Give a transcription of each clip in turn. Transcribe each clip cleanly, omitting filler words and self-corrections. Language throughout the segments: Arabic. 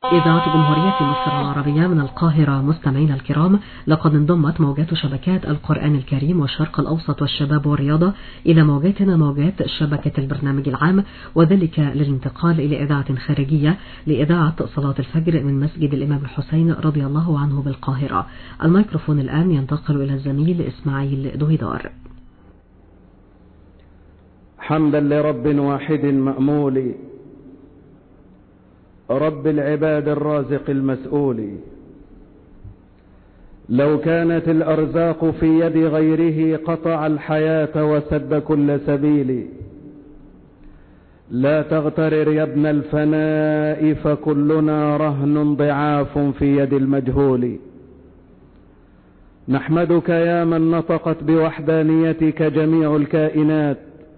إذاعة جمهورية مصر العربية من القاهرة. مستمعينا الكرام، لقد انضمت موجات شبكات القرآن الكريم والشرق الأوسط والشباب والرياضة إلى موجاتنا موجات شبكة البرنامج العام، وذلك للانتقال إلى إذاعة خارجية لإذاعة صلاة الفجر من مسجد الإمام الحسين رضي الله عنه بالقاهرة. الميكروفون الآن ينتقل إلى الزميل إسماعيل دويدار. حمدا لرب واحد مأمول، رب العباد الرازق المسؤول. لو كانت الأرزاق في يد غيره قطع الحياة وسد كل سبيل. لا تغترر يا ابن الفناء فكلنا رهن ضعاف في يد المجهول. نحمدك يا من نطقت بوحدانيتك جميع الكائنات،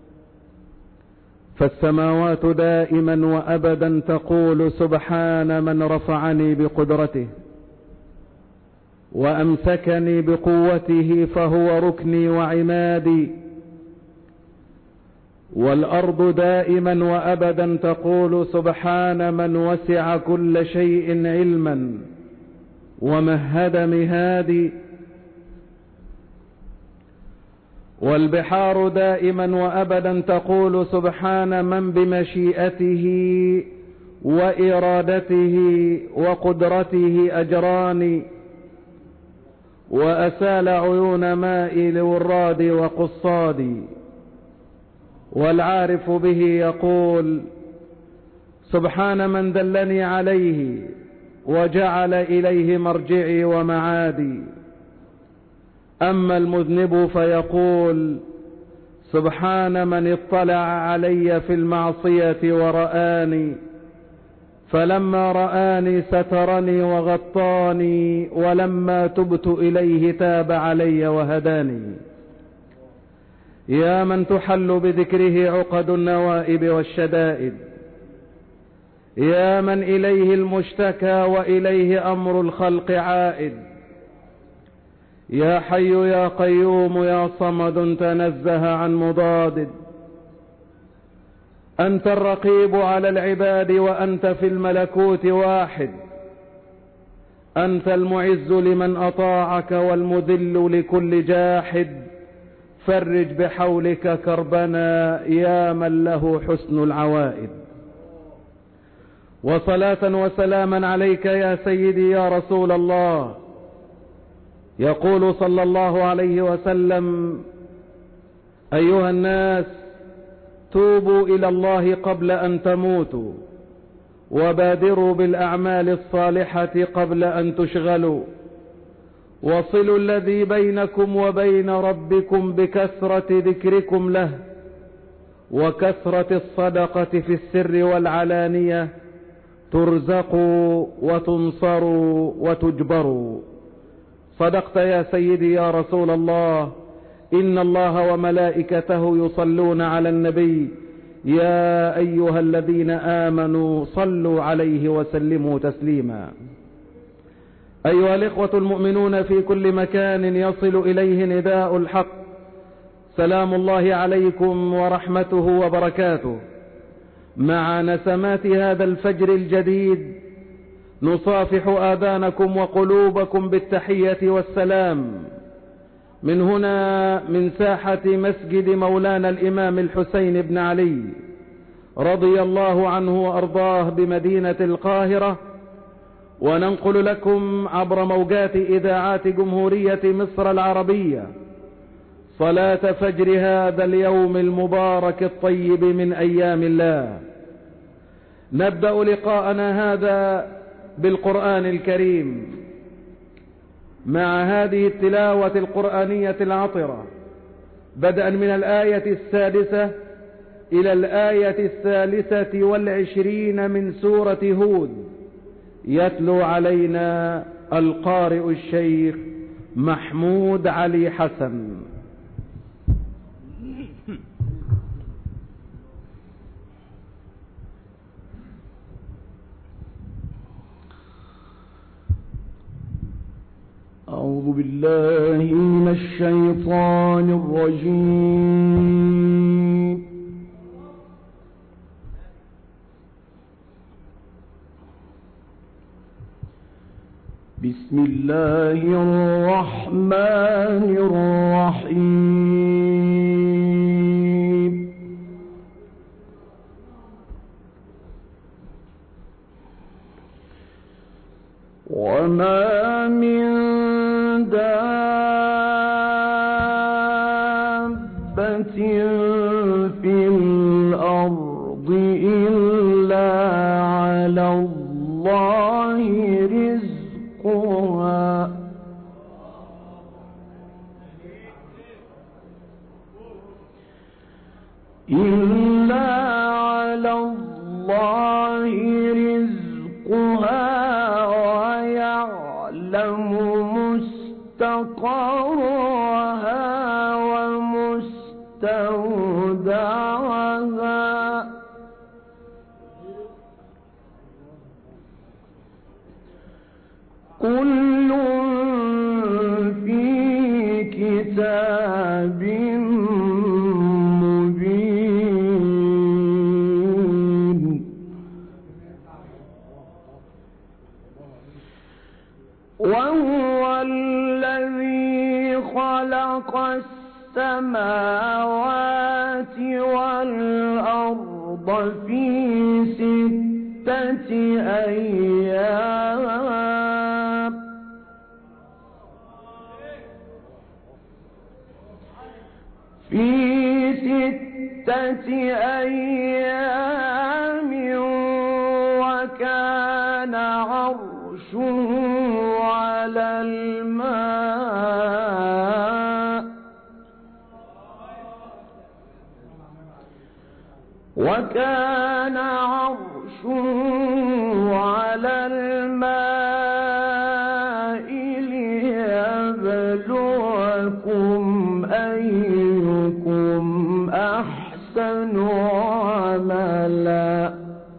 فالسماوات دائما وأبدا تقول سبحان من رفعني بقدرته وأمسكني بقوته فهو ركني وعمادي، والأرض دائما وأبدا تقول سبحان من وسع كل شيء علما ومهد مهادي، والبحار دائما وأبدا تقول سبحان من بمشيئته وإرادته وقدرته أجراني، وأسال عيون ماء لوراد وقصادي. والعارف به يقول سبحان من دلني عليه وجعل إليه مرجعي ومعادي. أما المذنب فيقول سبحان من اطلع علي في المعصية ورآني، فلما رآني سترني وغطاني، ولما تبت إليه تاب علي وهداني. يا من تحل بذكره عقد النوائب والشدائد، يا من إليه المشتكى وإليه أمر الخلق عائد. يا حي يا قيوم يا صمد تنزه عن مضاد. أنت الرقيب على العباد وأنت في الملكوت واحد. أنت المعز لمن أطاعك والمذل لكل جاحد. فرج بحولك كربنا يا من له حسن العوائد. وصلاة وسلاما عليك يا سيدي يا رسول الله. يقول صلى الله عليه وسلم أيها الناس توبوا إلى الله قبل أن تموتوا، وبادروا بالأعمال الصالحة قبل أن تشغلوا، وصلوا الذي بينكم وبين ربكم بكثرة ذكركم له وكثرة الصدقة في السر والعلانية، ترزقوا وتنصروا وتجبروا. صدقت يا سيدي يا رسول الله. إن الله وملائكته يصلون على النبي يا أيها الذين آمنوا صلوا عليه وسلموا تسليما. أيها الإخوة المؤمنون في كل مكان يصل إليه نداء الحق، سلام الله عليكم ورحمته وبركاته. مع نسمات هذا الفجر الجديد نصافح آذانكم وقلوبكم بالتحية والسلام من هنا من ساحة مسجد مولانا الإمام الحسين بن علي رضي الله عنه وأرضاه بمدينة القاهرة، وننقل لكم عبر موجات إذاعات جمهورية مصر العربية صلاة فجر هذا اليوم المبارك الطيب من أيام الله. نبدأ لقاءنا هذا بالقرآن الكريم مع هذه التلاوة القرآنية العطرة، بدءا من الآية السادسة إلى الآية 23 من سورة هود. يتلو علينا القارئ الشيخ محمود علي حسن. أعوذ بالله من الشيطان الرجيم. بسم الله الرحمن الرحيم وما من دابة في الأرض إلا على الله رزقها إلا على الله رزقها ويعلم مستقرها ومستودعها كل في كتاب مبين وهو الذي خلق السماوات والأرض في 6 أيام وكان عرشه على الماء ليبلوكم أيكم أحسن عملا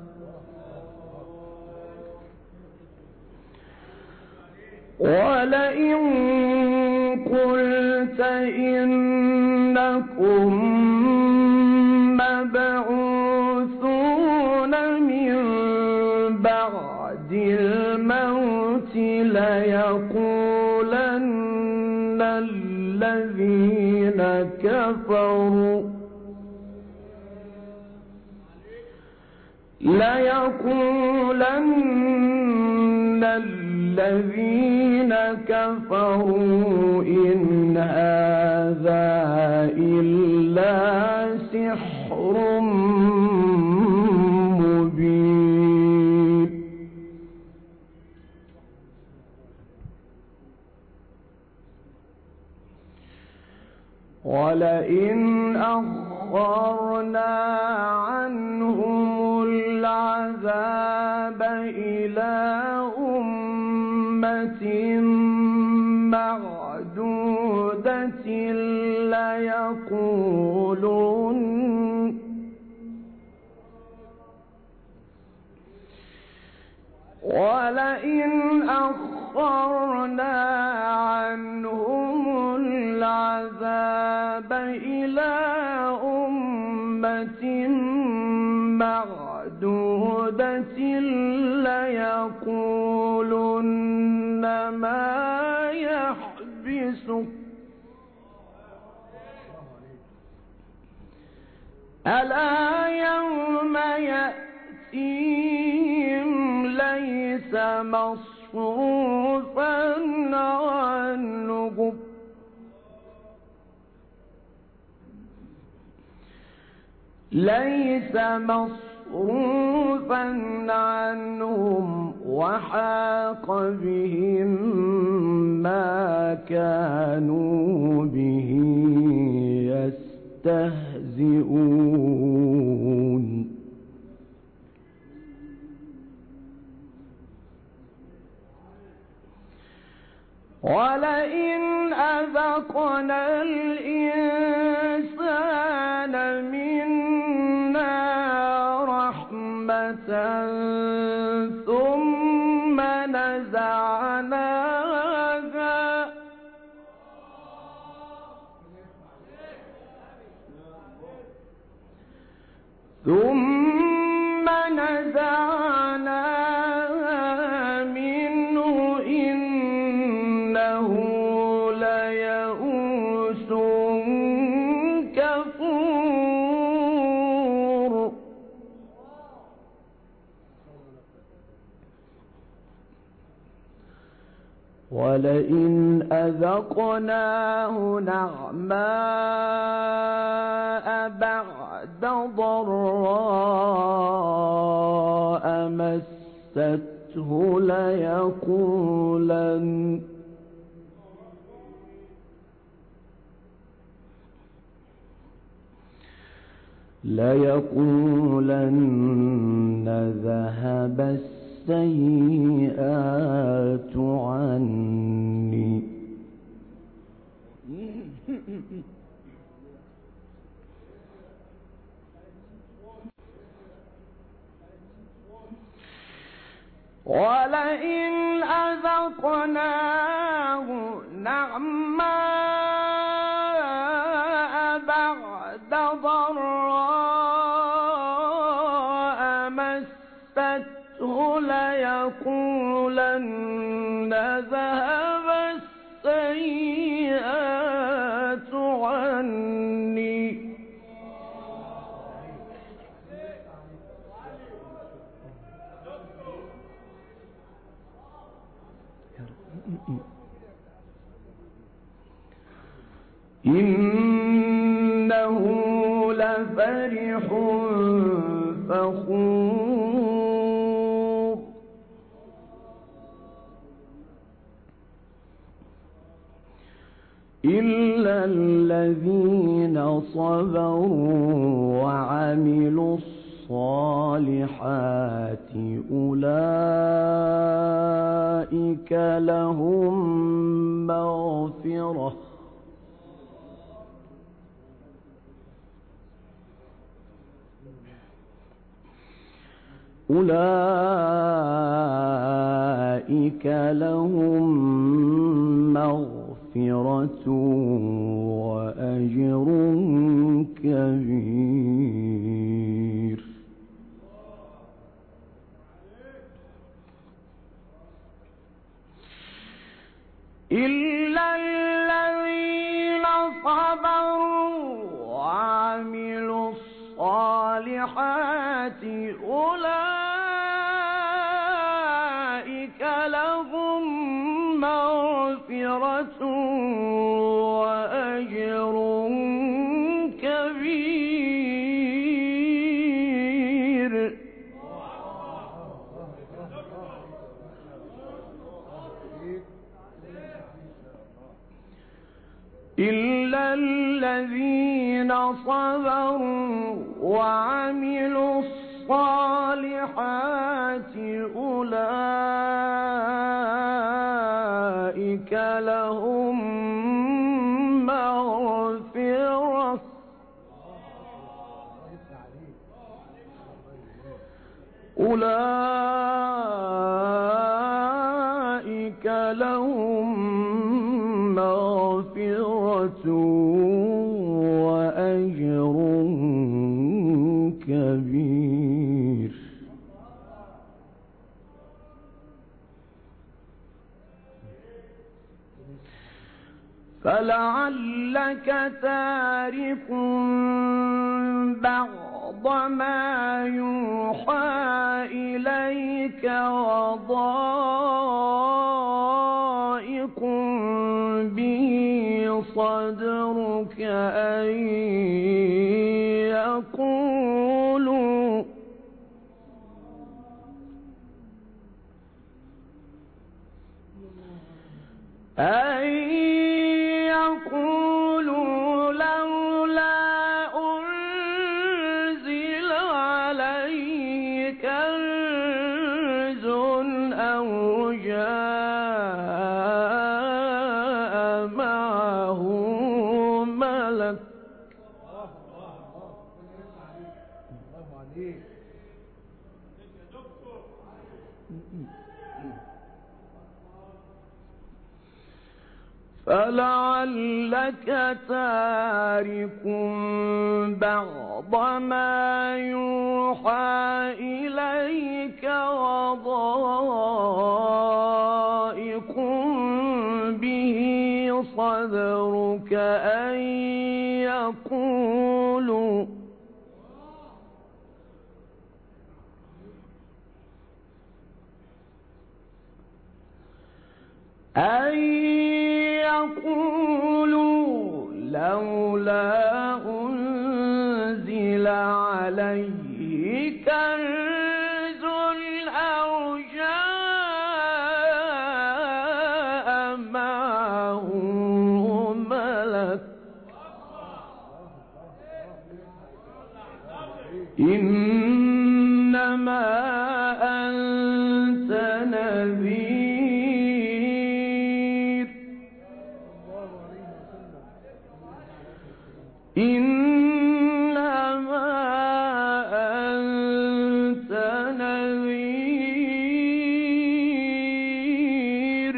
ولئن قلت إنكم مبعوثون من بعد الموت ليقولن الذين كفروا إن هذا إلا سحر مبين ولئن أخرنا عنهم العذاب إلى أمة معدودة ولئن أخرنا عنهم العذاب إلى أمة معدودة ليقولن ما يحبسه ألا يوم يأتيهم ليس مصروفا عنهم وحاق بهم ما كانوا به يستهزئون ولئن أذقنا الإنسان منا رحمة ثم نزعناها منه إنه ولئن أذقناه نعماء بعد ضراء مسته ليقولن ذهب السيئات عني. ولئن أذقناه نعماء بعد ضراء مسته ليقولن ذهب السيئات عني. إنه لفرح فخور إلا الذين صبروا وعملوا الصالحات أولئك لهم مغفرة وأجر كبير. إلا الذين صبروا وعملوا الصالحات أولئك لهم مغفرة وأجر كبير. إلا الذين صبروا وعملوا الصالحات أولئك لهم مغفرة وأجر كبير. فلعلك تارك بعض ما يوحى إليك وضائق به صدرك أن يقولوا لولا أنزل عليه كنز أو جاء معه ملك. فلعلك تارك بعض ما يوحى إليك وضائق به صدرك أن أن يقولوا لولا أنزل عليه كنز أو جاء معه ملك إنما أنت نذير إنما أنت نذير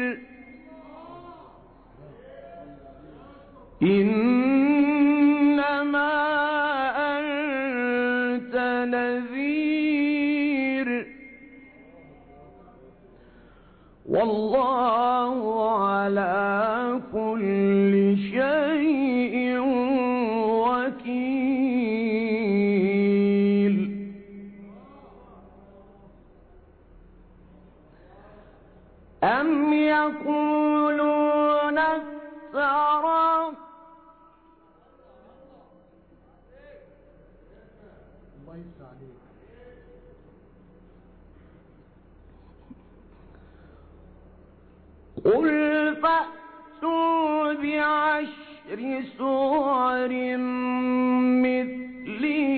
إنما أنت نذير والله على كل شيء وكيل أم يقولون افتراه قل فأتوا بعشر سور مثله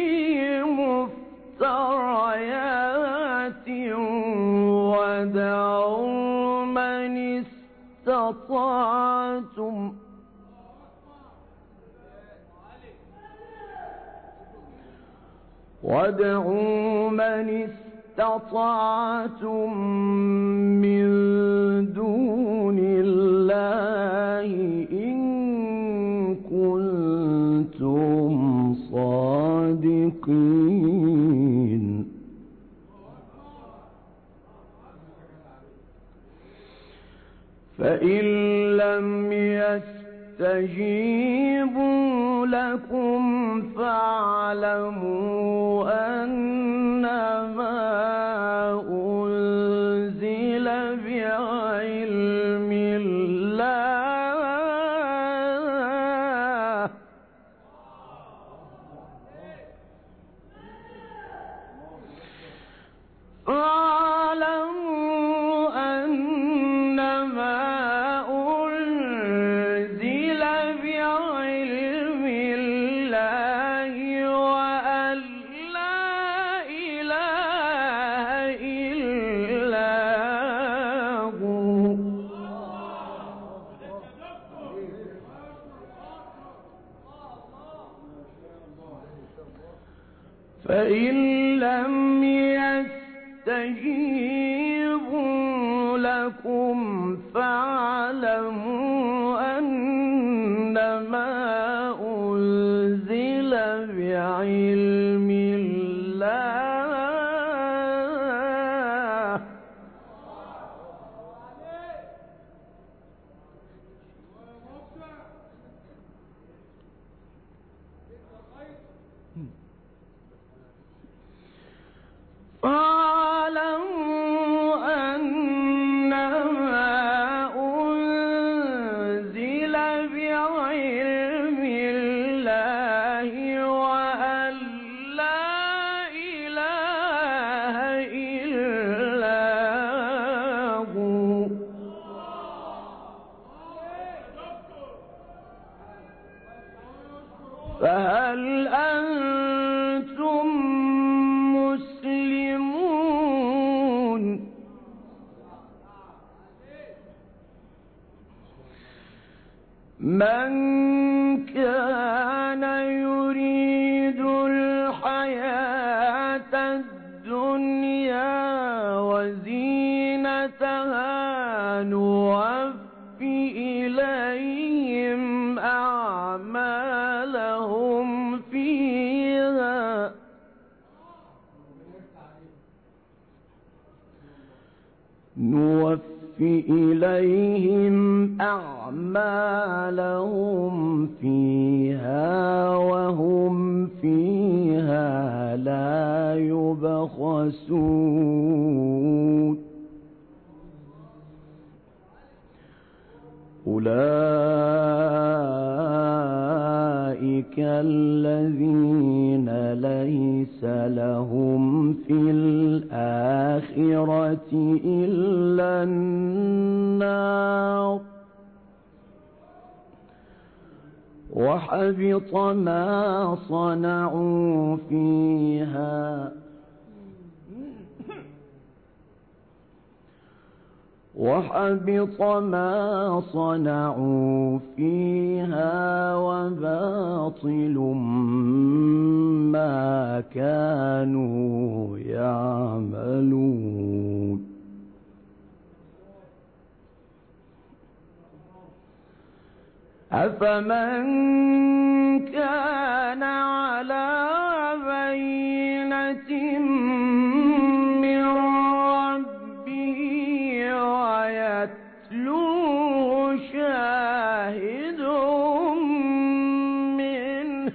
مفتريات وادعوا من استطعتم من دون الله إن كنتم صادقين فإن لم يستجيبوا لكم فاعلموا أنما أنزل بعلم الله فإن لم يستجيبوا لكم فاعلموا أنما أنزل بعلم الله فاعلموا أنما أنزل بعلم الله وأن لا إله إلا هو فهل أنتم مسلمون من كان يريد الحياة الدنيا وزينتها نوفي إليهم أعمالهم فيها وهم فيها لا يبخسون أولئك الذين ليس لهم في الآخرة إلا النار وحبط ما صنعوا فيها وباطل ما كانوا يعملون أفمن كان على بينة من ربه ويتلوه شاهد منه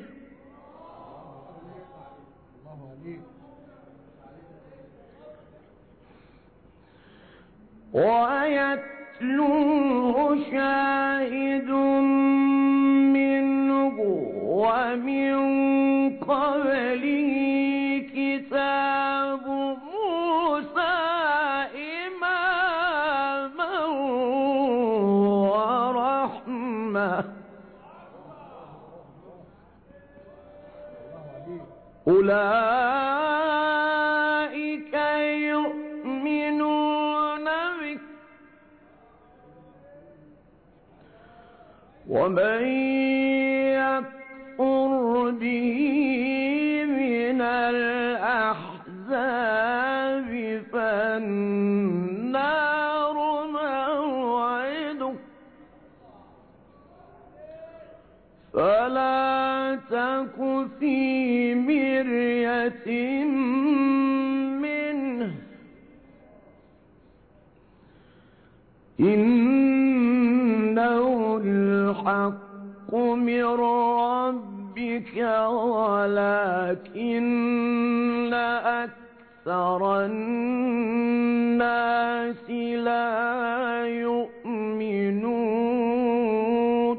ومن قبله كتاب موسى إماما ورحمة أولئك يؤمنون به ومن يكفر به من الأحزاب فالنار موعده فلا تك في مرية منه إنه الحق من ربك ولكن أكثر الناس لا يؤمنون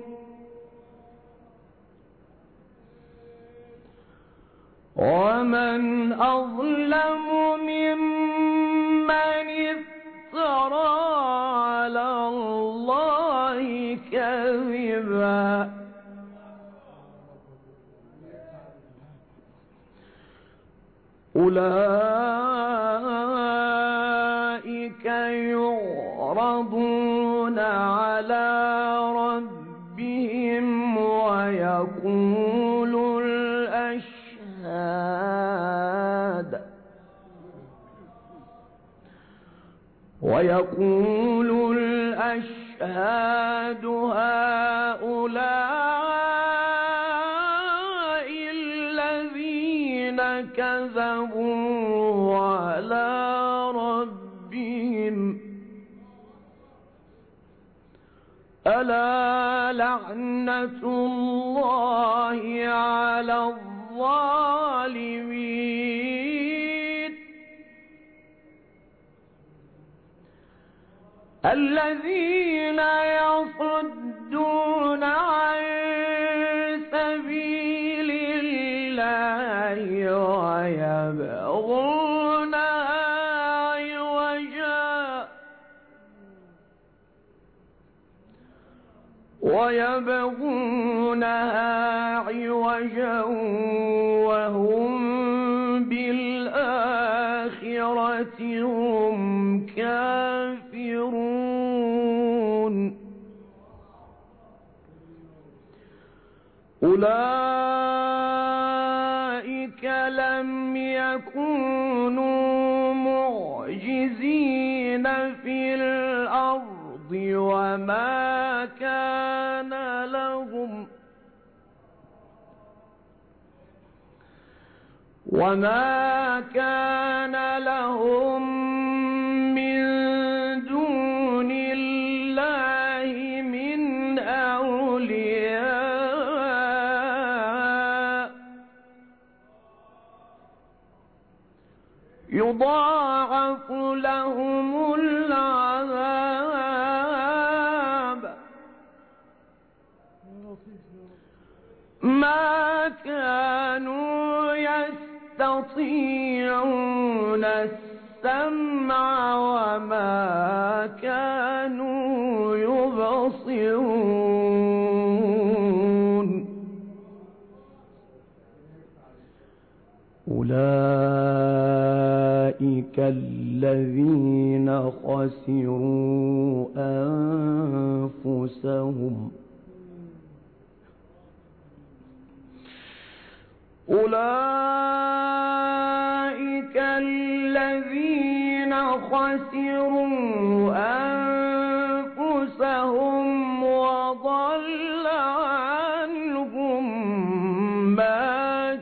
ومن أظلم ممن افترى على الله كذبا أولئك يعرضون على ربهم ويقول الأشهاد هؤلاء الذين كذبوا على ربهم ألا لعنة الله على الظالمين الذين يصدون عن سبيل الله ويبغونها عوجا وهم بالآخرة هم كافرون أولئك لم يكونوا معجزين في الأرض وما كان لهم من دون الله من أولياء يضاعف لهم العذاب يستطيعون السمع وما كانوا يبصرون أولئك الذين خسروا أنفسهم أولئك الذين خسروا أنفسهم وضل عنهم ما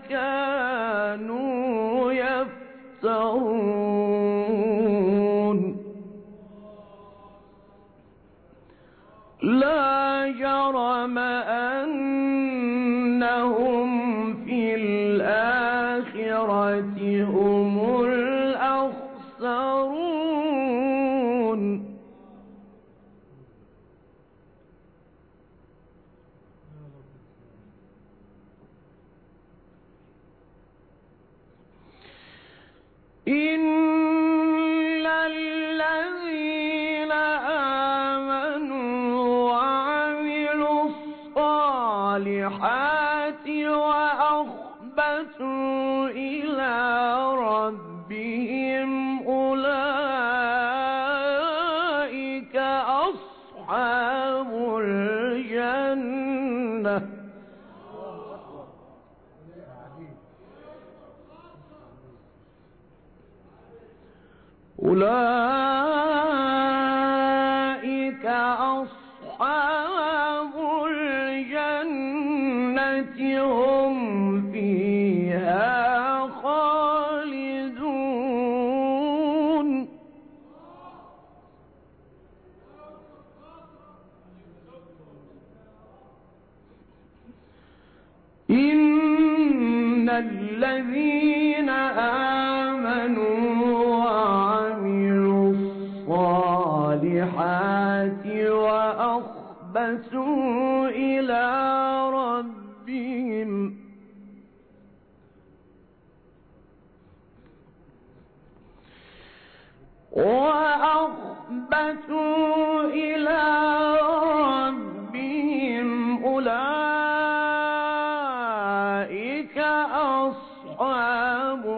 كانوا يفترون لا جرم أنهم في الآخرة هم الأخسرون إن الذين آمنوا وعملوا الصالحات وأخبتوا إلى ربهم أولئك أصحاب الجنة أولئك أصحاب الجنة هم فيها خالدون إن الذين آمنوا وعملوا الصالحات وأخبتوا إلى ربهم أولئك أصحاب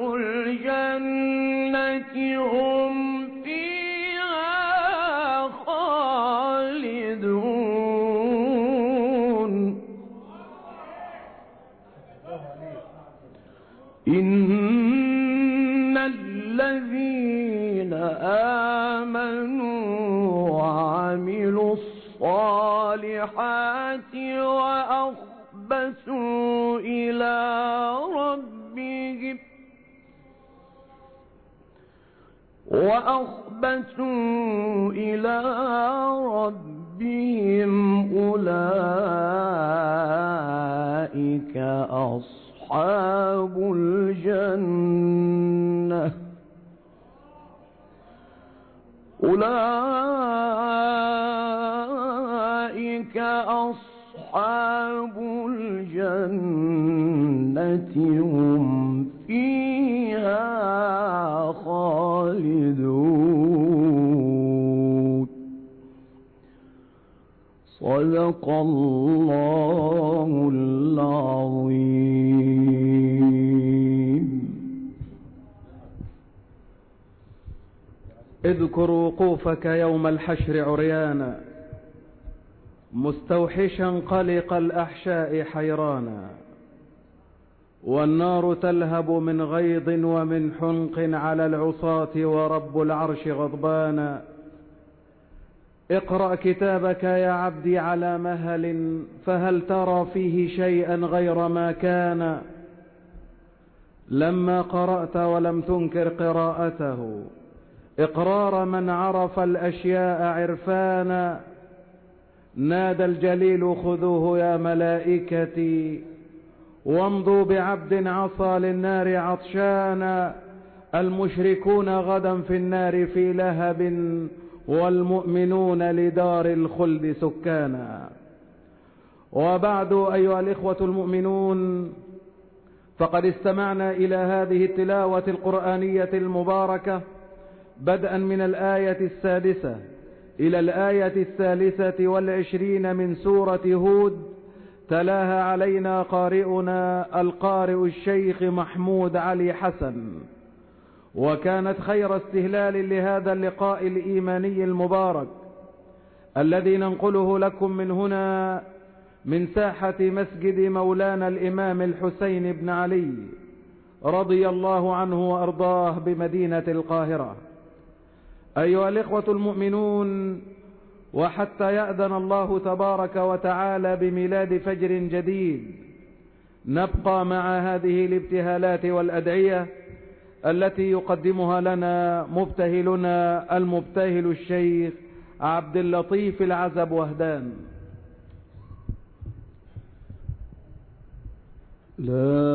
الجنة هم فيها خالدون إن الذين آمنوا وعملوا الصالحات وأخبتوا إلى ربهم أولئك أصحاب الجنة أولئك أصحاب الجنة هم فيها خالدون صدق الله العظيم. اذكر وقوفك يوم الحشر عريانا مستوحشا قلق الأحشاء حيرانا، والنار تلهب من غيظ ومن حنق على العصاة ورب العرش غضبانا. اقرأ كتابك يا عبدي على مهل، فهل ترى فيه شيئا غير ما كان؟ لما قرأت ولم تنكر قراءته إقرار من عرف الأشياء عرفانا، نادى الجليل خذوه يا ملائكتي وامضوا بعبد عصى للنار عطشانا. المشركون غدا في النار في لهب، والمؤمنون لدار الخلد سكانا. وبعد أيها الإخوة المؤمنون، فقد استمعنا إلى هذه التلاوة القرآنية المباركة بدءا من الآية 6 إلى الآية 23 من سورة هود، تلاها علينا قارئنا القارئ الشيخ محمود علي حسن، وكانت خير استهلال لهذا اللقاء الإيماني المبارك الذي ننقله لكم من هنا من ساحة مسجد مولانا الإمام الحسين بن علي رضي الله عنه وأرضاه بمدينة القاهرة. أيها الإخوة المؤمنون، وحتى يأذن الله تبارك وتعالى بميلاد فجر جديد نبقى مع هذه الابتهالات والأدعية التي يقدمها لنا مبتهلنا المبتهل الشيخ عبد اللطيف العزب وهدان. لا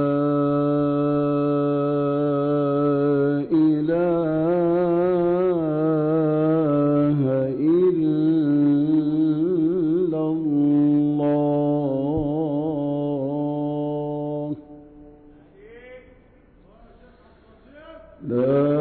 إله إلا الله، لا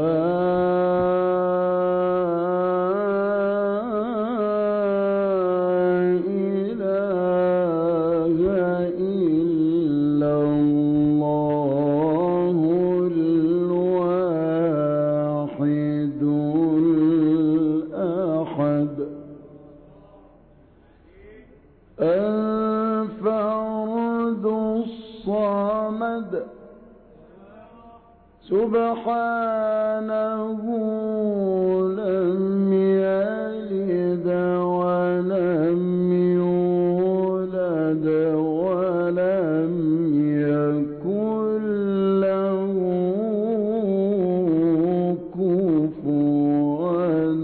سبحانه لم يلد ولم يولد ولم يكن له كفوا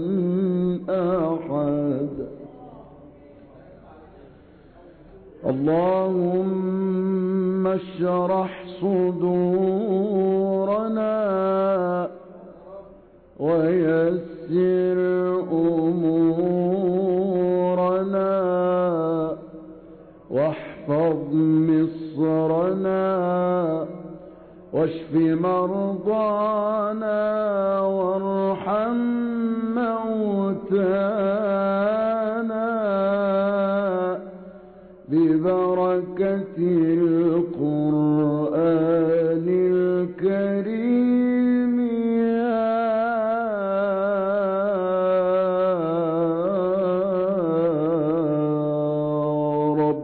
أحد. اللهم اشرح صدورنا ويسر أمورنا واحفظ مصرنا واشف مرضانا وارحم موتانا ببركة القرآن الكريم يا رب.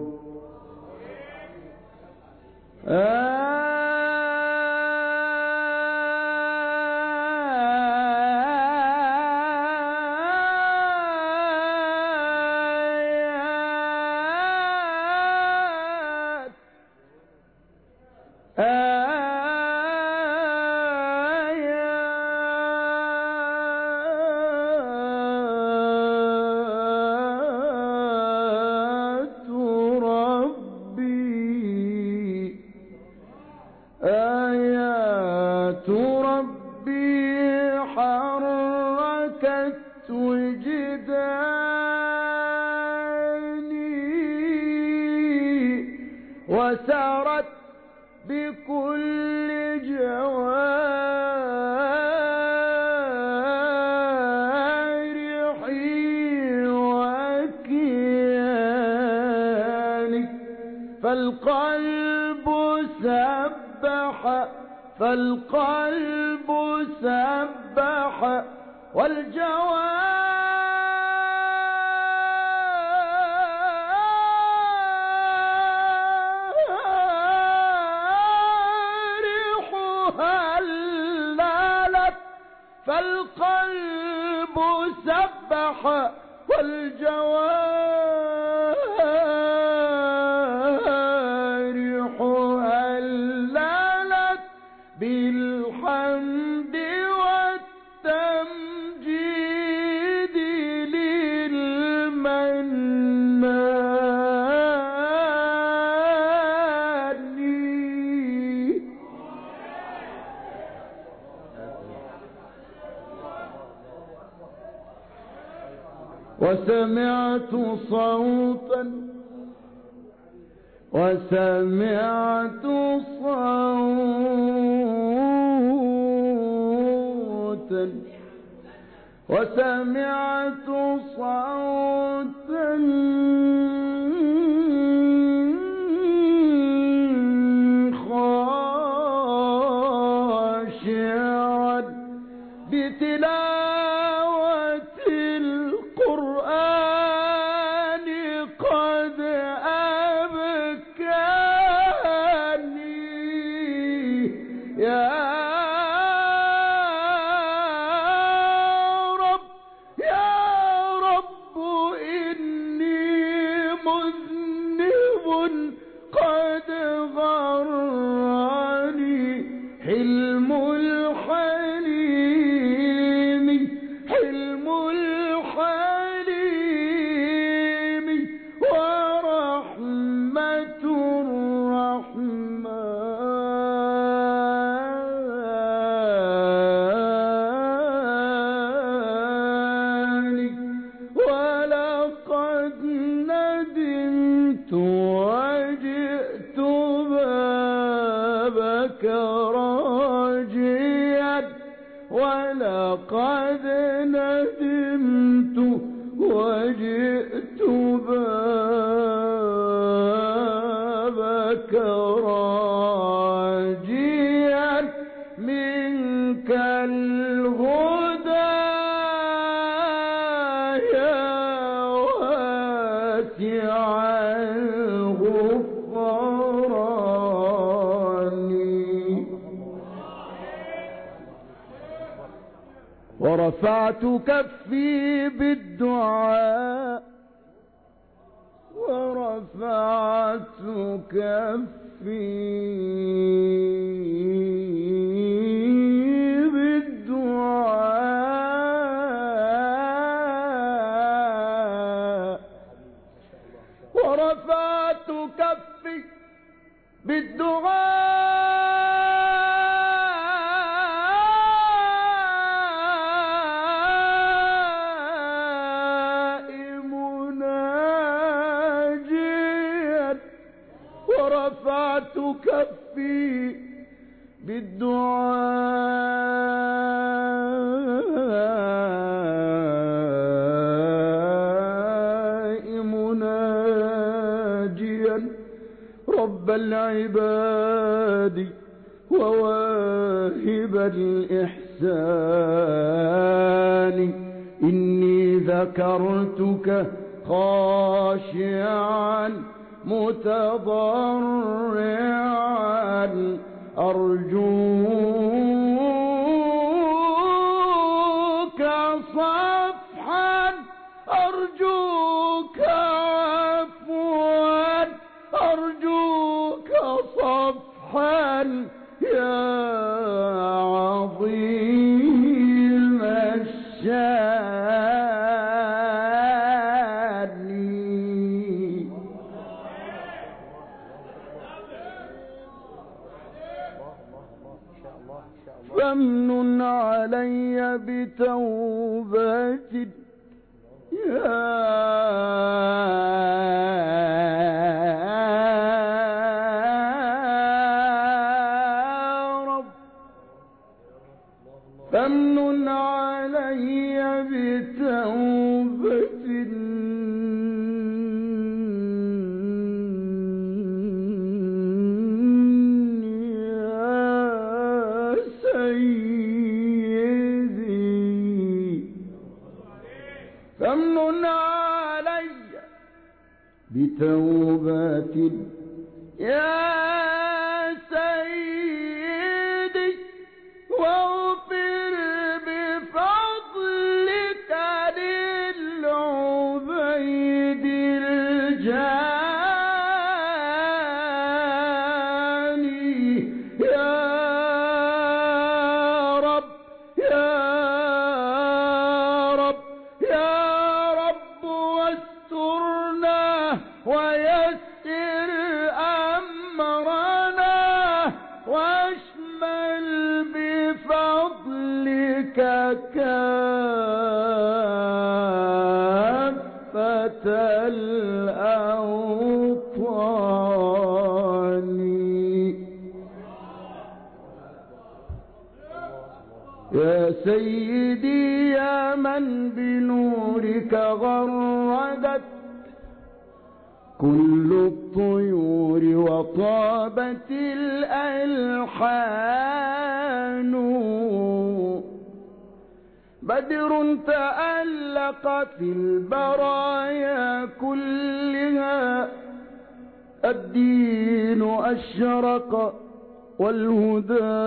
آيات ربي حركت وجداني وسرت بكل جوارحي وكياني، فالقلب سبح والجوارح هللت، فالقلب سبح والجوارح هللت بالحمد والتمجيد للمنان. وسمعت صوتا وسمعت صوتا خاشعا بتلاوة القرآن قد أبكاني يا حلم الحليم ورحمة الرحمن ولقد ندمت وجئت بابك راجيا ولقد ندمت وجئت بابك راجيا منك الهدى يا واسع الغفران ورفعت كفي بالدعاء ورفعت كفي بالدعاء ورفعت كفي بالدعاء ورفعت كفي بالدعاء مناجيا رب العباد وواهب الإحسان إني ذكرتك خاشعا متضرعا أرجوك صفحا أرجوك عفوا أرجوك صفحا يا عظيم الشان فامنن علي بتوبة يا رب فامنن علي بتوبة فامنن علي بتوبة يا سيدي واغفر بفضلك للعبيد الجاني يا رب يا رب يا رب واسترنا ويسر أمرنا واشمل بفضلك كافة الأوطان يا سيدي يا من بنورك غردت كل الطيور وطابت الألحان، بدر تألق في البرايا كلها، الدين أشرق والهدى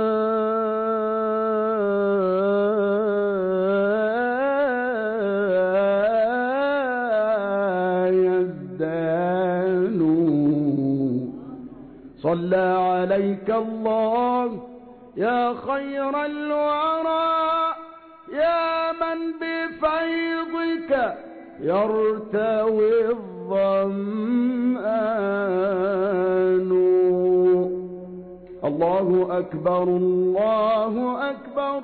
يزدان. صلى عليك الله يا خير الورى، يا من بفيضك يرتوي الظمآن. الله أكبر الله أكبر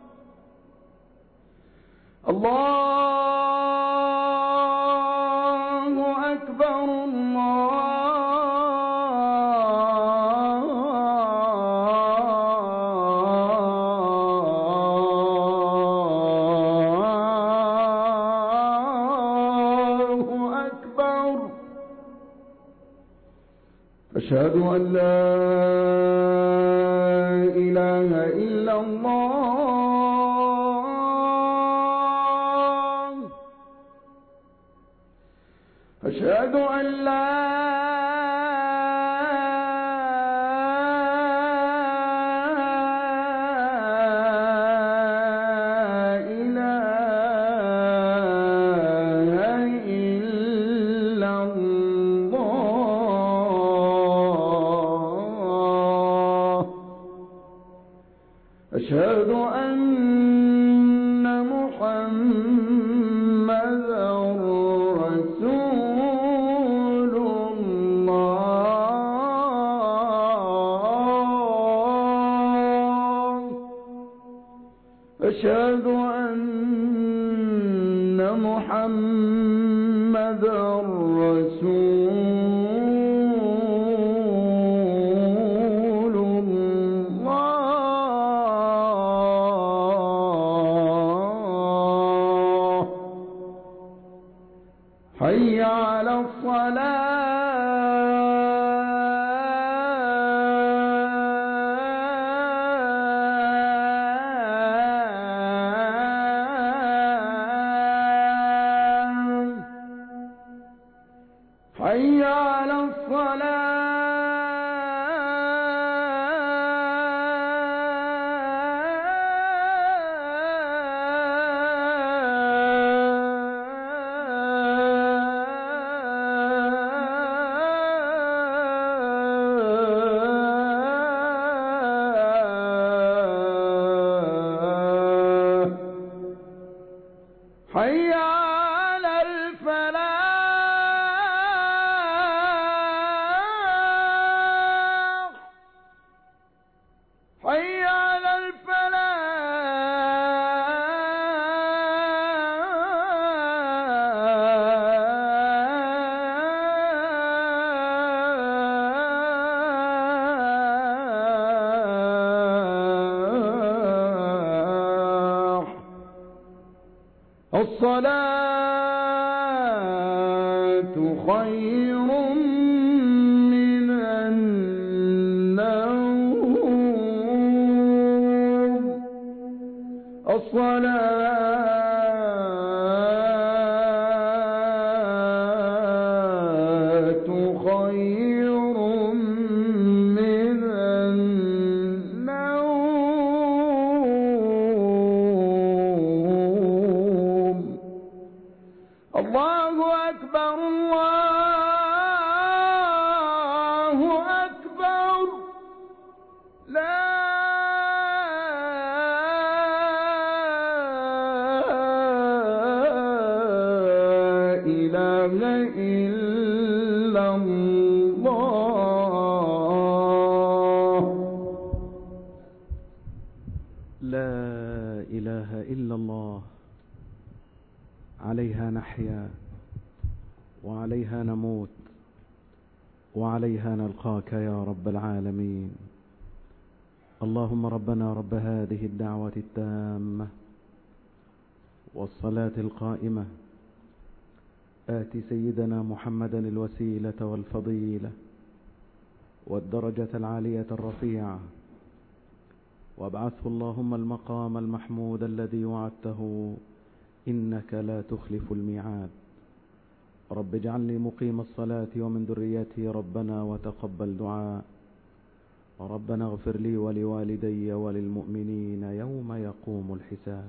الله أكبر الله أكبر. أشهد أن لا إله إلا الله، أشهد أن لا إله إلا الله، أشهد أن محمدا رسول الله، أشهد أن محمدا رسول الله. حي على الصلاة، حي على الصلاة، حي على الفلاح، حي على الفلاح. الصلاة خير من النوم، الصلاة خير من النوم. الله أكبر الله أكبر، لا إله إلا الله. لا إله إلا الله، عليها نحيا وعليها نموت وعليها نلقاك يا رب العالمين. اللهم ربنا رب هذه الدعوة التامة والصلاة القائمة آت سيدنا محمدا الوسيلة والفضيلة والدرجة العالية الرفيعة وابعثه اللهم المقام المحمود الذي وعدته إنك لا تخلف الميعاد. رب اجعلني مقيم الصلاة ومن ذريتي ربنا وتقبل دعاء. ربنا اغفر لي ولوالدي وللمؤمنين يوم يقوم الحساب.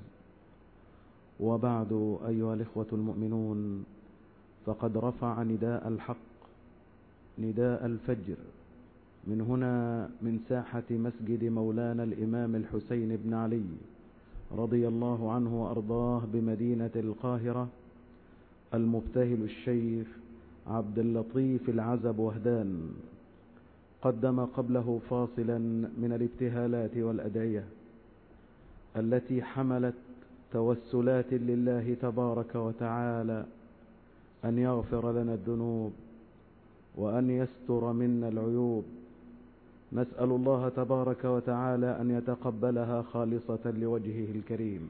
وبعد أيها الإخوة المؤمنون، فقد رفع نداء الحق نداء الفجر من هنا من ساحة مسجد مولانا الإمام الحسين بن علي رضي الله عنه وأرضاه بمدينة القاهرة المبتهل الشيخ عبد اللطيف العزب وهدان. قدم قبله فاصلا من الابتهالات والأدعية التي حملت توسلات لله تبارك وتعالى أن يغفر لنا الذنوب وأن يستر منا العيوب. نسأل الله تبارك وتعالى أن يتقبلها خالصة لوجهه الكريم.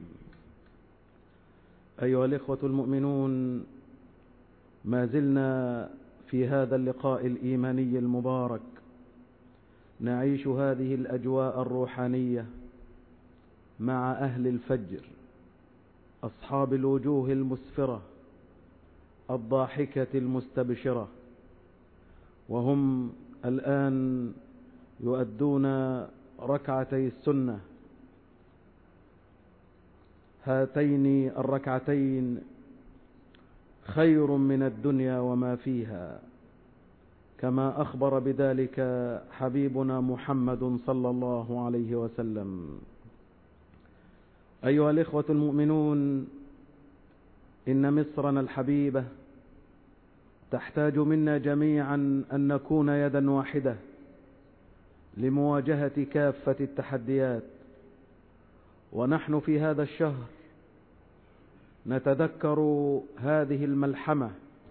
أيها الإخوة المؤمنون، ما زلنا في هذا اللقاء الإيماني المبارك نعيش هذه الأجواء الروحانية مع أهل الفجر، أصحاب الوجوه المسفرة الضاحكة المستبشرة، وهم الآن يؤدون ركعتي السنة. هاتين الركعتين خير من الدنيا وما فيها، كما أخبر بذلك حبيبنا محمد صلى الله عليه وسلم. أيها الإخوة المؤمنون، إن مصرنا الحبيبة تحتاج منا جميعا أن نكون يدا واحدة لمواجهة كافة التحديات. ونحن في هذا الشهر نتذكر هذه الملحمة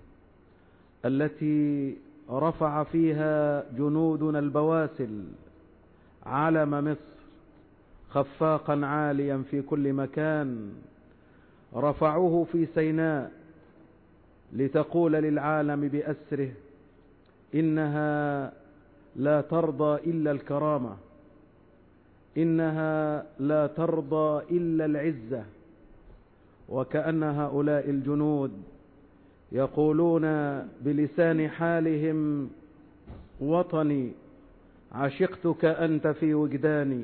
التي رفع فيها جنودنا البواسل علم مصر خفاقا عاليا في كل مكان. رفعوه في سيناء لتقول للعالم بأسره إنها لا ترضى إلا الكرامة، إنها لا ترضى إلا العزة. وكأن هؤلاء الجنود يقولون بلسان حالهم: وطني عشقتك أنت في وجداني،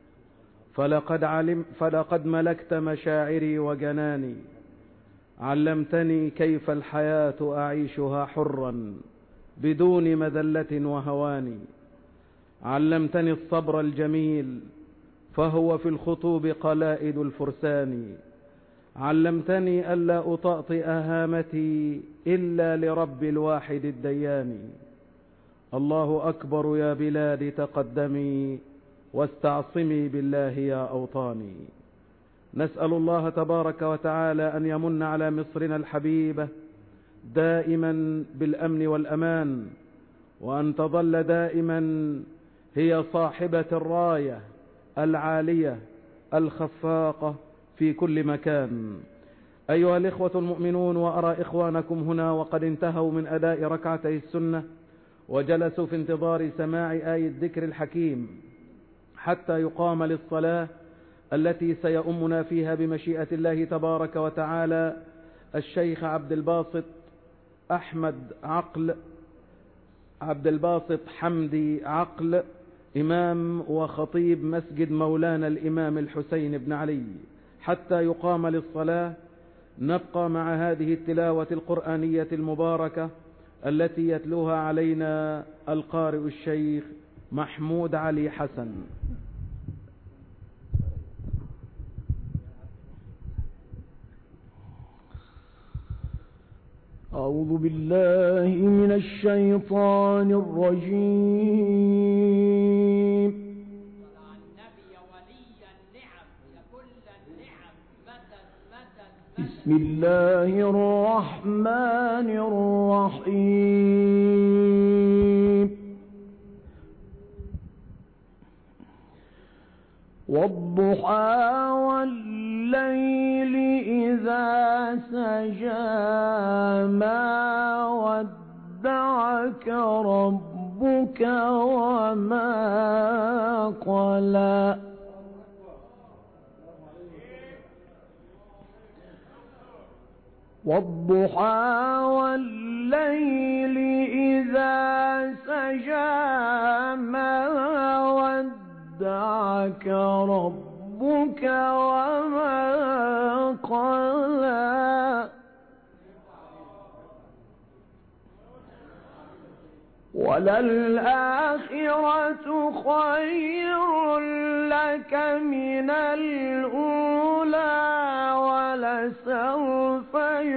فلقد ملكت مشاعري وجناني، علمتني كيف الحياة أعيشها حرا بدون مذلة وهوان، علمتني الصبر الجميل فهو في الخطوب قلائد الفرسان، علمتني ألا أطأطئ هامتي إلا لرب الواحد الديان. الله أكبر يا بلادي تقدمي واستعصمي بالله يا أوطاني. نسأل الله تبارك وتعالى أن يمن على مصرنا الحبيبة دائما بالأمن والأمان، وأن تظل دائما هي صاحبة الراية العالية الخفاقة في كل مكان. أيها الإخوة المؤمنون، وأرى إخوانكم هنا وقد انتهوا من أداء ركعتي السنة وجلسوا في انتظار سماع آية الذكر الحكيم حتى يقام للصلاة التي سيؤمنا فيها بمشيئة الله تبارك وتعالى الشيخ عبد الباسط حمدي عقل، إمام وخطيب مسجد مولانا الإمام الحسين بن علي. حتى يقام للصلاة نبقى مع هذه التلاوة القرآنية المباركة التي يتلوها علينا القارئ الشيخ محمود علي حسن. أعوذ بالله من الشيطان الرجيم. بسم الله الرحمن الرحيم. والضحى والليل إذا سجى ما ودعك ربك وما قلى والضحى والليل إذا سجى ما ودعك ربك وما قلى وللآخرة خير لك من الأولى ولسوف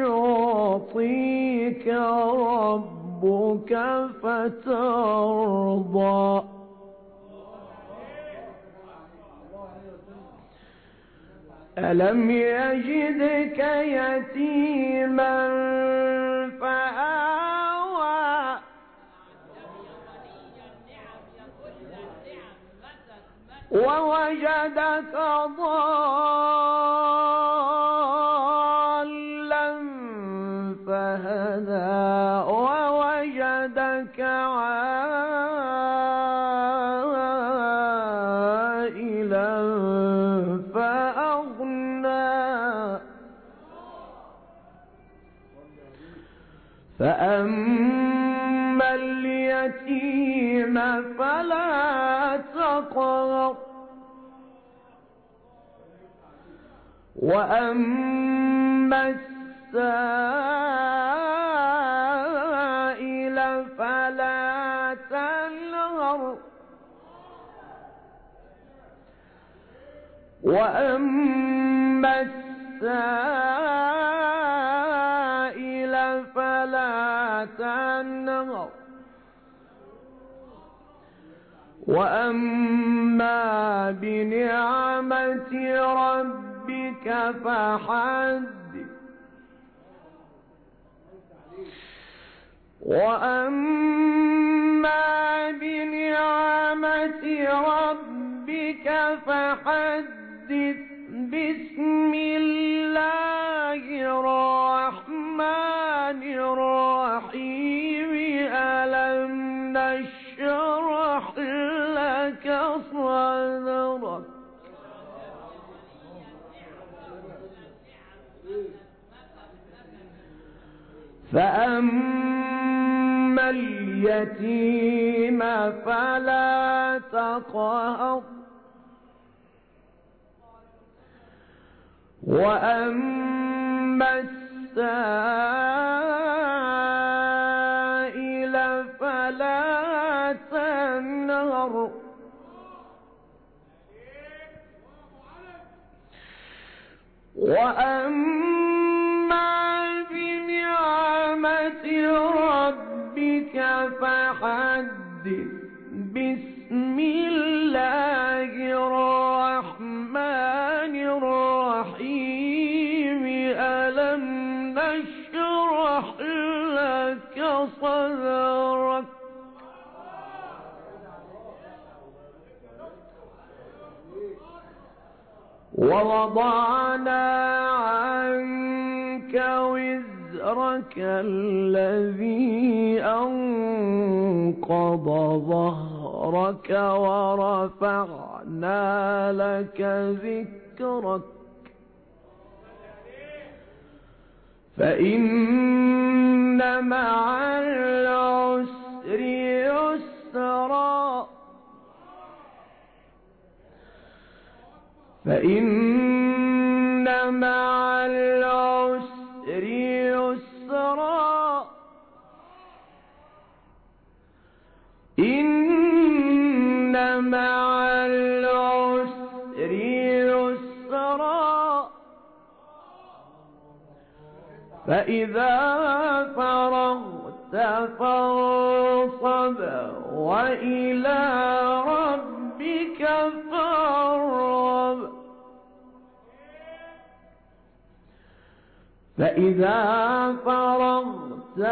يعطيك ربك فترضى ألم يجدك يتيما فآوى ووجدك ضالا فهدى ووجدك عائلا فأغنى فأما اليتيم فلا تقهر وأما السائل فلا تنهر وأما السائل فلا تنهر وأما بنعمة ربك فحدث وأما بنعمة ربك فحدث بسم الله الرحمن الرحيم ألم نشرح لك صدرك فأما اليتيم فلا تقهر وأما السائل فلا تنهر وأما بنعمة ربك فحدث بسم الله الرحمن الرحيم ألم نشرح لك صدرك ووضعنا عنك وزرك الذي أنقض ظهرك ورفعنا لك ذكرك فإن مع العسر يسرا فإن مع العسر يسرا إن مع العسر يسرا فإذا فرغت فانصب وإلى ربك فارغب فإذا فرغت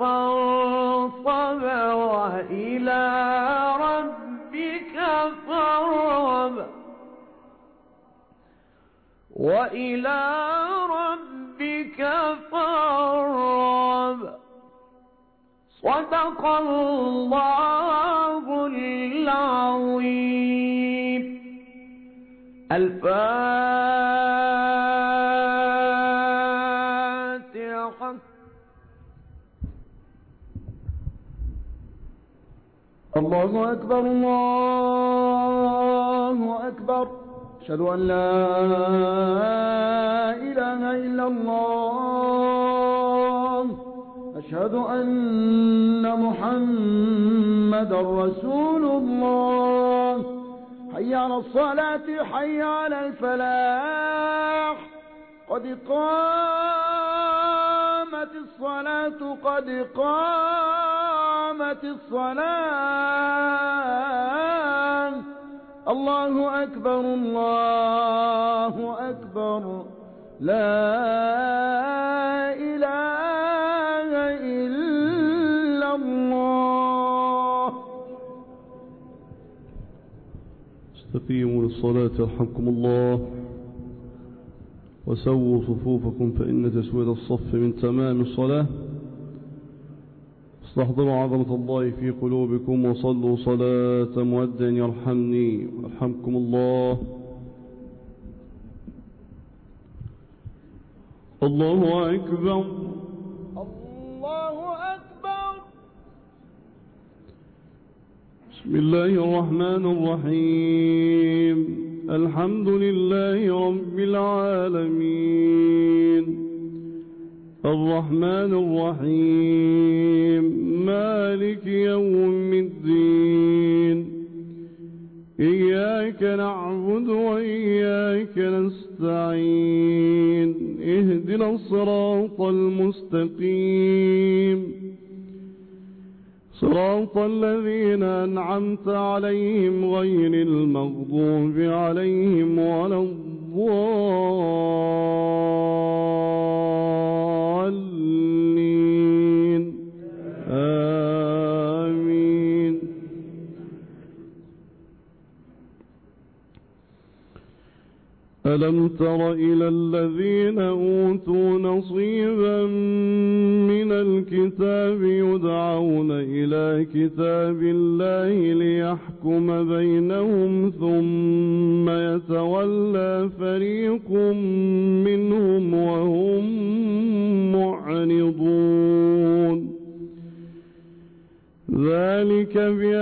فانصب وإلى ربك فارغب وإلى ربك فارغب. صدق الله العظيم. الفاتحة. الله أكبر الله أكبر. أشهد أن لا إله إلا الله. أشهد أن محمد رسول الله. حي على الصلاة حي على الفلاح. قد قامت الصلاة قد قامت الصلاة. الله أكبر الله أكبر. لا إله إلا الله. استقيموا للصلاة يرحمكم الله، وسووا صفوفكم فإن تسوية الصف من تمام الصلاة. استحضروا عظمة الله في قلوبكم وصلوا صلاة مودع يرحمني ويرحمكم الله. الله أكبر الله أكبر. بسم الله الرحمن الرحيم. الحمد لله رب العالمين الرحمن الرحيم مالك يوم الدين. إياك نعبد وإياك نستعين. اهدنا الصراط المستقيم صراط الذين أنعمت عليهم غير المغضوب عليهم ولا الضالين. آمين. ألم تر إلى الذين أوتوا نصيبا من الكتاب يدعون إلى كتاب الله ليحكم بينهم ثم يتولى فريق منهم وهم معرضون. ذلك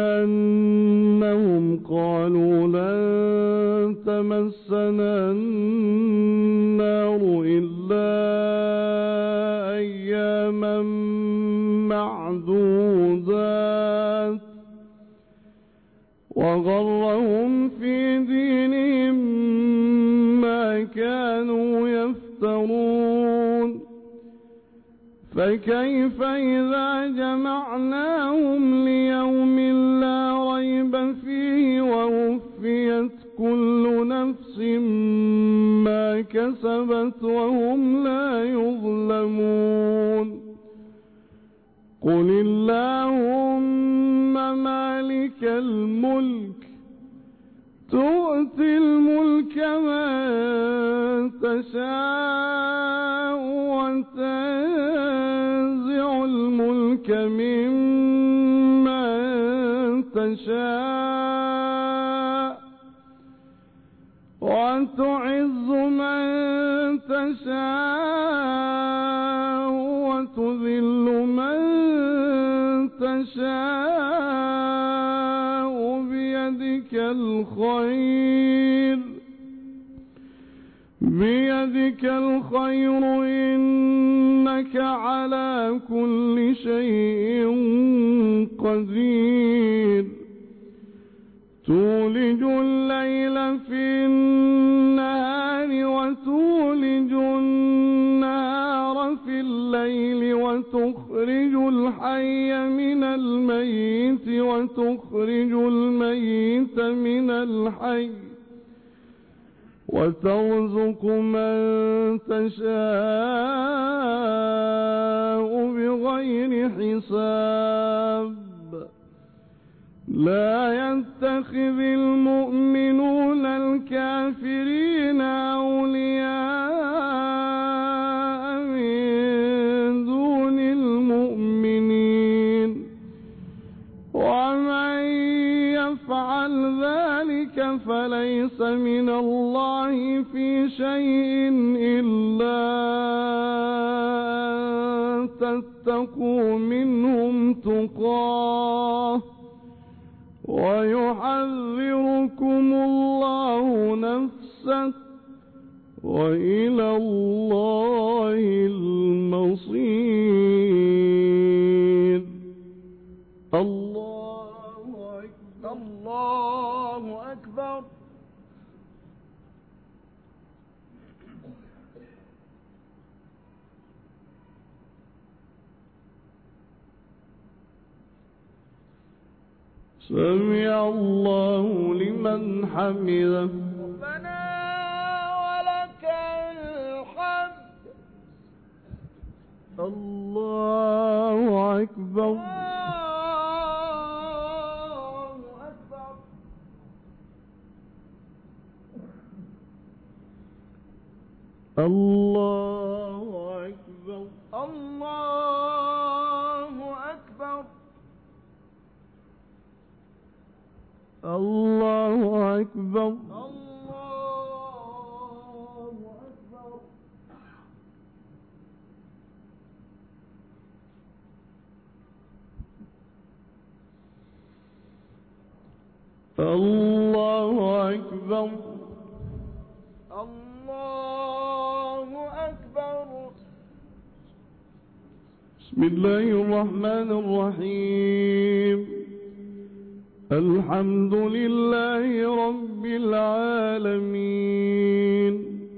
بأنهم قالوا لن تمسنا النار إلا أياما معدودات وغرهم في دينهم ما كانوا يفترون. فكيف إذا جمعناهم ليوم لا ريب فيه ووفيت كل نفس ما كسبت وهم لا يظلمون. قل اللهم مالك الملك تؤتي الملك من تشاء وتنزع الملك ممن تشاء وتعز من تشاء وتذل من تشاء بيدك الخير إنك على كل شيء قدير. تولج الليل في النهار وتولج النهار في الليل وتخرج الحي من الميت وتخرج الميت من الحي وترزق من تشاء بغير حساب. لا يتخذ المؤمنون الكافرين أولياء من دون المؤمنين ومن يفعل ذلك فليس من الله في شيء إلا أن تتقوا منهم تقاه ويحذركم الله نفسه وإلى الله المصير. الله أكبر. الله أكبر. سمع الله لمن حمده. ربنا ولك الحمد. الله أكبر. الله أكبر. الله أكبر. الله أكبر. الله أكبر. الله أكبر. الله أكبر. بسم الله الرحمن الرحيم. الحمد لله رب العالمين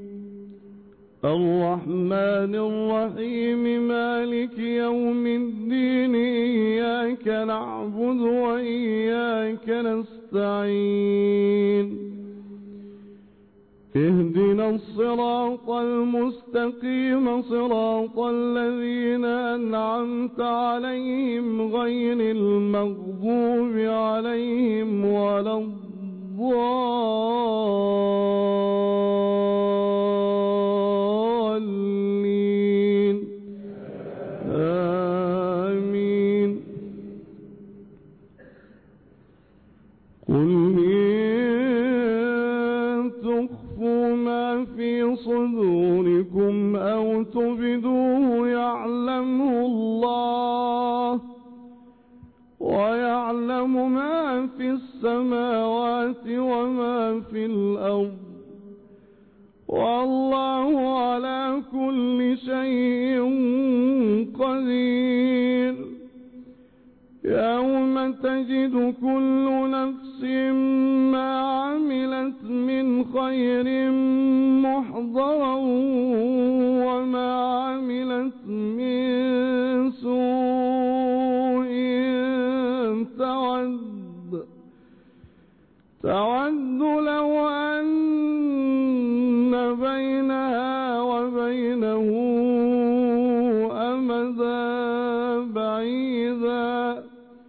الرحمن الرحيم مالك يوم الدين إياك نعبد وإياك نستعين اهدنا الصراط المستقيم صراط الذين أنعمت عليهم غير المغضوب عليهم ولا الضالين آمين. قل ما في صدوركم أو تبدوه يعلمه الله ويعلم ما في السماوات وما في الأرض والله على كل شيء قدير. يوم تجد كل نفس ما عملت من خير محضرا وما عملت من سوء تود لو أن بينها وبينه أمدا بعيدا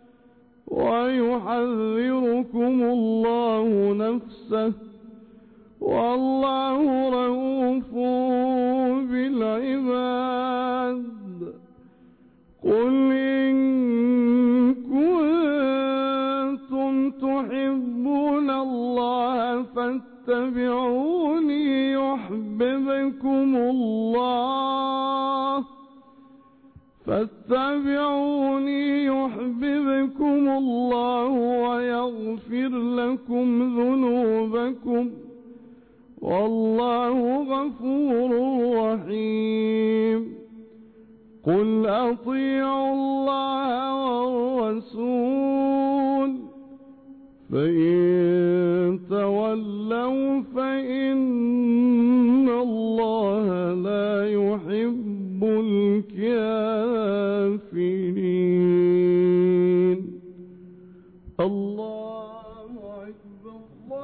ويحذركم الله نفسه والله رؤوف بالعباد. قل إن كنتم تحبون الله فاتبعوني يحببكم الله ويغفر لكم ذنوبكم والله غفور رحيم. قل أطيعوا الله والرسول فإن تولوا فإن الله لا يحب الكافرين. الله أكبر.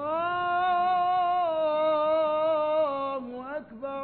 الله أكبر.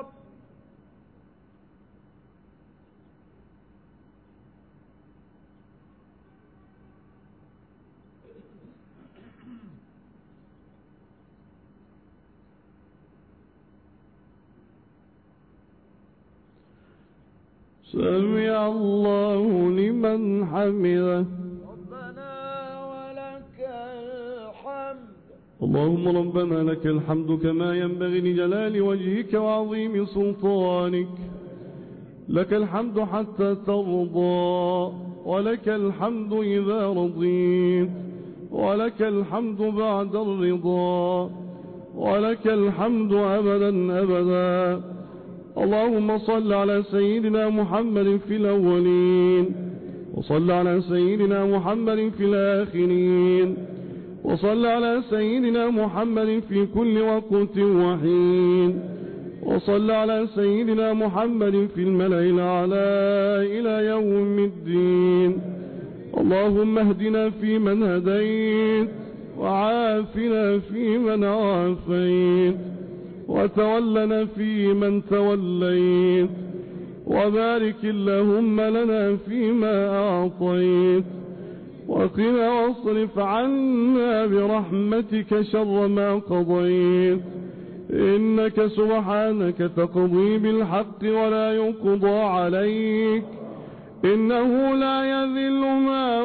سمع الله لمن حمده. ربنا ولك الحمد. اللهم ربنا لك الحمد كما ينبغي لجلال وجهك وعظيم سلطانك. لك الحمد حتى ترضى، ولك الحمد إذا رضيت، ولك الحمد بعد الرضا، ولك الحمد أبدا أبدا. اللهم صل على سيدنا محمد في الأولين، وصل على سيدنا محمد في الآخرين، وصل على سيدنا محمد في كل وقت وحين، وصل على سيدنا محمد في الملأ الأعلى إلى يوم الدين. اللهم اهدنا فيمن هديت، وعافنا فيمن عافيت، وتولنا فيمن توليت، وبارك اللهم لنا فيما أعطيت، وقنا واصرف عنا برحمتك شر ما قضيت. إنك سبحانك تقضي بالحق ولا يقضى عليك، إنه لا يذل من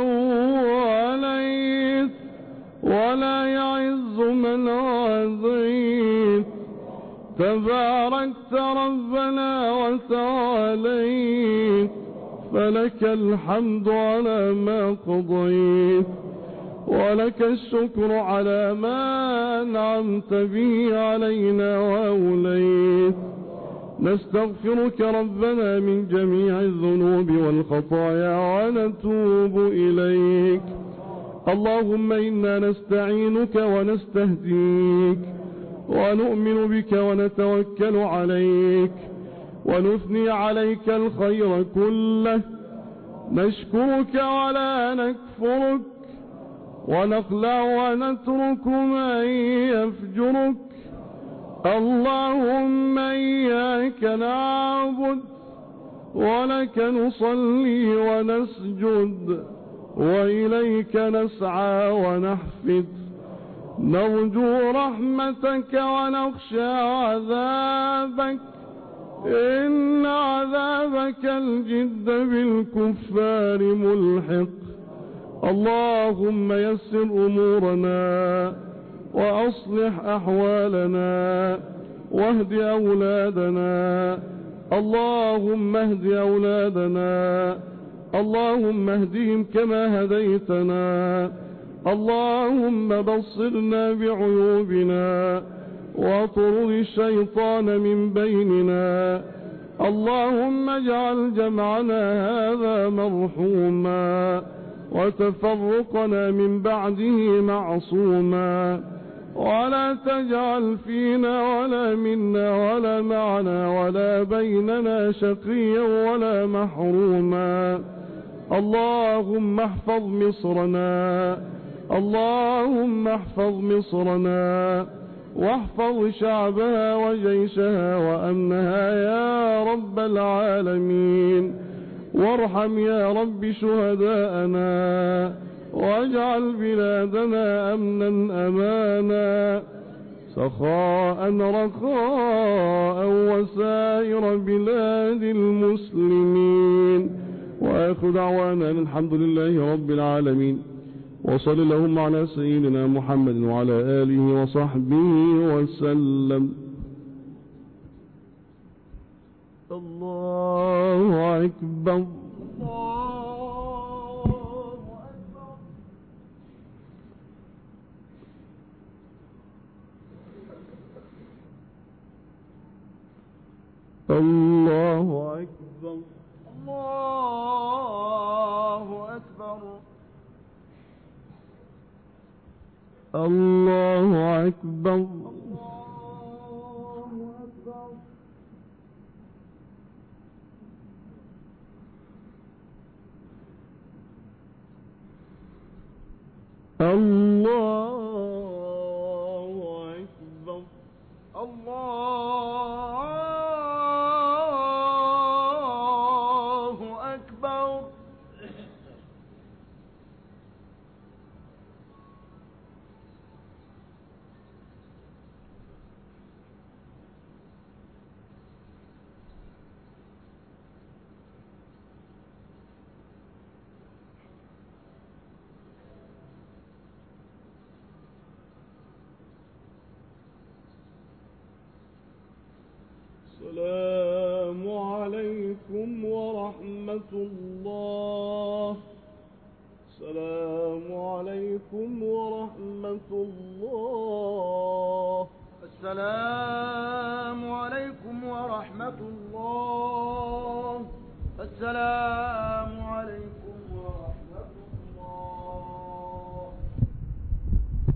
واليت ولا يعز من عاديت. تباركت ربنا وتعاليت، فلك الحمد على ما قضيت، ولك الشكر على ما أنعمت به علينا وأوليت. نستغفرك ربنا من جميع الذنوب والخطايا ونتوب إليك. اللهم إنا نستعينك ونستهديك، ونؤمن بك ونتوكل عليك، ونثني عليك الخير كله. نشكرك ولا نكفرك، ونخلع ونترك من يفجرك. اللهم إياك نعبد، ولك نصلي ونسجد، وإليك نسعى ونحفد. نرجو رحمتك ونخشى عذابك، إن عذابك الجد بالكفار ملحق. اللهم يسر أمورنا، وأصلح أحوالنا، واهد أولادنا. اللهم اهد أولادنا، اللهم اهدهم كما هديتنا. اللهم بصرنا بعيوبنا، واطرد الشيطان من بيننا. اللهم اجعل جمعنا هذا مرحوما، وتفرقنا من بعده معصوما، ولا تجعل فينا ولا منا ولا معنا ولا بيننا شقيا ولا محروما. اللهم احفظ مصرنا، اللهم احفظ مصرنا، واحفظ شعبها وجيشها وأمنها يا رب العالمين. وارحم يا رب شهداءنا، واجعل بلادنا أمنا أمانا، سخاء رخاء وسائر بلاد المسلمين. وآخر دعوانا الحمد لله رب العالمين. وصل اللهم على سيدنا محمد وعلى آله وصحبه وسلم. الله أكبر. الله أكبر. الله أكبر. الله أكبر. الله أكبر. الله أكبر.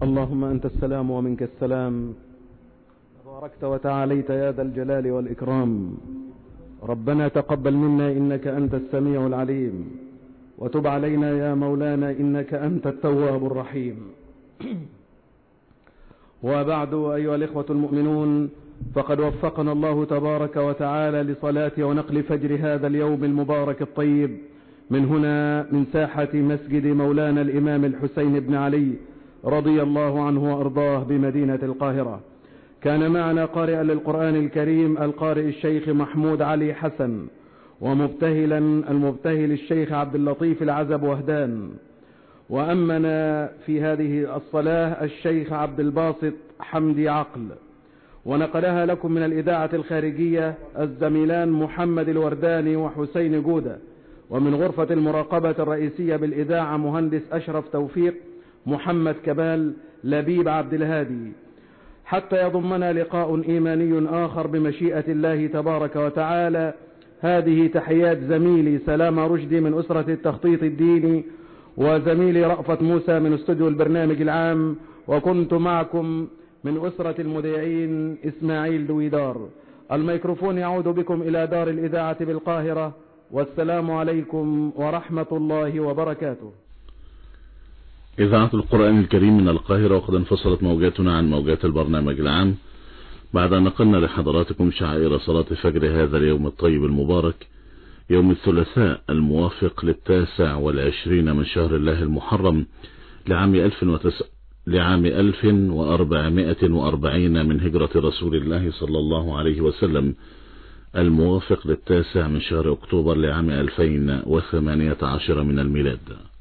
اللهم أنت السلام ومنك السلام، تباركت وتعاليت يا ذا الجلال والإكرام. ربنا تقبل منا إنك أنت السميع العليم، وتب علينا يا مولانا إنك أنت التواب الرحيم. وبعد أيها الإخوة المؤمنون، فقد وفقنا الله تبارك وتعالى لصلاة ونقل فجر هذا اليوم المبارك الطيب من هنا من ساحة مسجد مولانا الإمام الحسين بن علي رضي الله عنه وأرضاه بمدينة القاهرة. كان معنا قارئا للقرآن الكريم القارئ الشيخ محمود علي حسن، ومبتهلا المبتهل الشيخ عبد اللطيف العزب وهدان، وأمنا في هذه الصلاة الشيخ عبد الباسط حمدي عقل، ونقلها لكم من الإذاعة الخارجية الزميلان محمد الورداني وحسين جودة، ومن غرفة المراقبة الرئيسية بالإذاعة مهندس أشرف توفيق، محمد كمال، لبيب عبد الهادي، حتى يضمنا لقاء إيماني آخر بمشيئة الله تبارك وتعالى. هذه تحيات زميلي سلام رشدي من أسرة التخطيط الديني، وزميلي رأفت موسى من استوديو البرنامج العام، وكنت معكم من أسرة المذيعين إسماعيل دويدار. الميكروفون يعود بكم إلى دار الإذاعة بالقاهرة، والسلام عليكم ورحمة الله وبركاته. إذاعة القرآن الكريم من القاهرة، وقد انفصلت موجاتنا عن موجات البرنامج العام بعد أن نقلنا لحضراتكم شعائر صلاة فجر هذا اليوم الطيب المبارك، يوم الثلاثاء الموافق 29 من شهر الله المحرم لعام 1440 من هجرة رسول الله صلى الله عليه وسلم، الموافق 9 من شهر أكتوبر لعام 2018 من الميلاد.